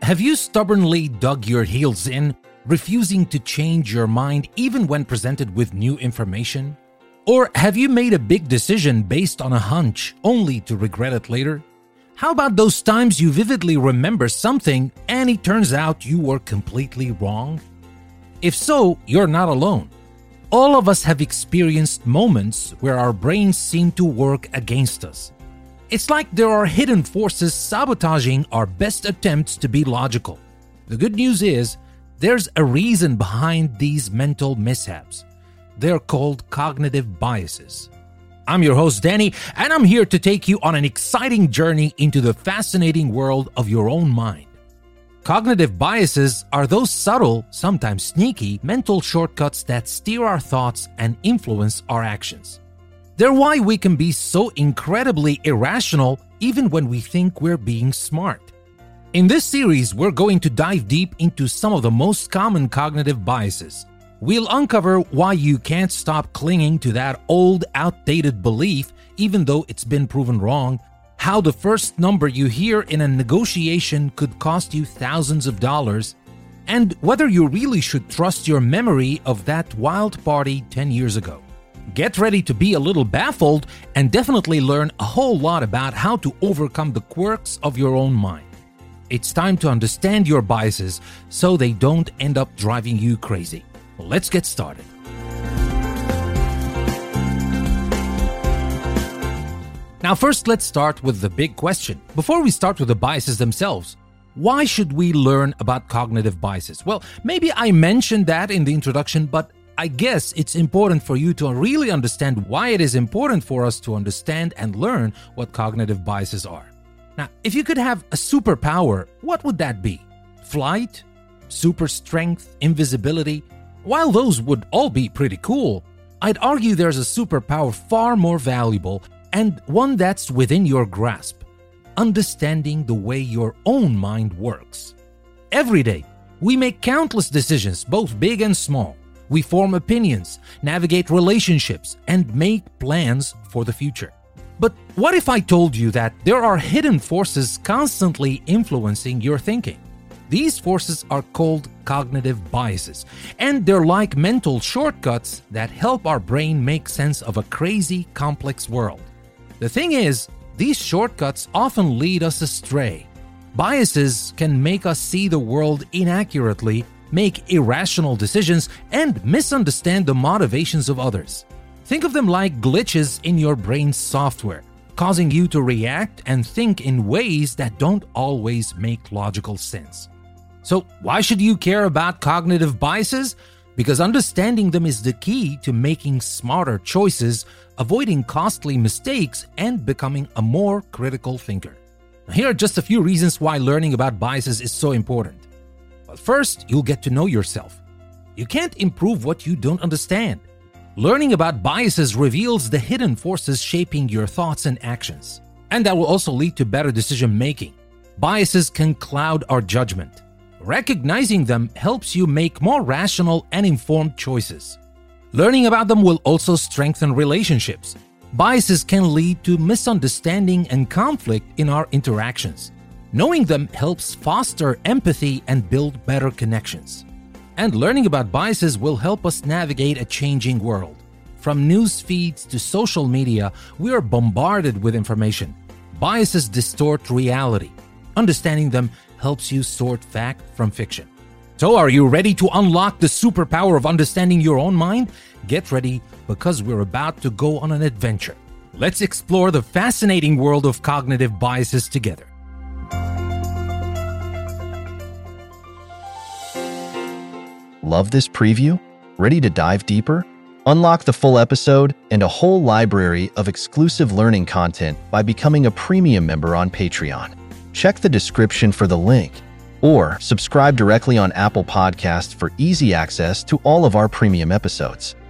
Have you stubbornly dug your heels in, refusing to change your mind even when presented with new information? Or have you made a big decision based on a hunch only to regret it later? How about those times you vividly remember something and it turns out you were completely wrong? If so, you're not alone. All of us have experienced moments where our brains seem to work against us. It's like there are hidden forces sabotaging our best attempts to be logical. The good news is, there's a reason behind these mental mishaps. They're called cognitive biases. I'm your host, Danny, and I'm here to take you on an exciting journey into the fascinating world of your own mind. Cognitive biases are those subtle, sometimes sneaky, mental shortcuts that steer our thoughts and influence our actions. They're why we can be so incredibly irrational even when we think we're being smart. In this series, we're going to dive deep into some of the most common cognitive biases. We'll uncover why you can't stop clinging to that old, outdated belief even though it's been proven wrong, how the first number you hear in a negotiation could cost you thousands of dollars, and whether you really should trust your memory of that wild party 10 years ago. Get ready to be a little baffled and definitely learn a whole lot about how to overcome the quirks of your own mind. It's time to understand your biases so they don't end up driving you crazy. Let's get started. Now, first, let's start with the big question. Before we start with the biases themselves, why should we learn about cognitive biases? Well, maybe I mentioned that in the introduction, but I guess it's important for you to really understand why it is important for us to understand and learn what cognitive biases are. Now, if you could have a superpower, what would that be? Flight? Super strength? Invisibility? While those would all be pretty cool, I'd argue there's a superpower far more valuable and one that's within your grasp: understanding the way your own mind works. Every day, we make countless decisions, both big and small. We form opinions, navigate relationships, and make plans for the future. But what if I told you that there are hidden forces constantly influencing your thinking? These forces are called cognitive biases, and they're like mental shortcuts that help our brain make sense of a crazy, complex world. The thing is, these shortcuts often lead us astray. Biases can make us see the world inaccurately, make irrational decisions, and misunderstand the motivations of others. Think of them like glitches in your brain's software, causing you to react and think in ways that don't always make logical sense. So, why should you care about cognitive biases? Because understanding them is the key to making smarter choices, avoiding costly mistakes, and becoming a more critical thinker. Now, here are just a few reasons why learning about biases is so important. But first, you'll get to know yourself. You can't improve what you don't understand. Learning about biases reveals the hidden forces shaping your thoughts and actions, and that will also lead to better decision making. Biases can cloud our judgment. Recognizing them helps you make more rational and informed choices. Learning about them will also strengthen relationships. Biases can lead to misunderstanding and conflict in our interactions. Knowing them helps foster empathy and build better connections. And learning about biases will help us navigate a changing world. From news feeds to social media, we are bombarded with information. Biases distort reality. Understanding them helps you sort fact from fiction. So, are you ready to unlock the superpower of understanding your own mind? Get ready, because we're about to go on an adventure. Let's explore the fascinating world of cognitive biases together. Love this preview? Ready to dive deeper? Unlock the full episode and a whole library of exclusive learning content by becoming a premium member on Patreon. Check the description for the link, or subscribe directly on Apple Podcasts for easy access to all of our premium episodes.